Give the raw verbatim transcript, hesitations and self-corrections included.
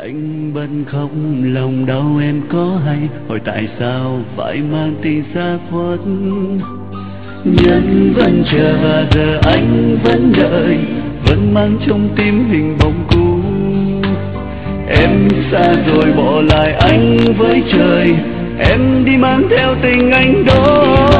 Anh bần không lòng đau em có hay, hỏi tại sao phải mang tình xa khuất. Nhân vẫn chờ và giờ anh vẫn đợi, vẫn mang trong tim hình bóng cũ. Em xa rồi bỏ lại anh với trời, em đi mang theo tình anh đó.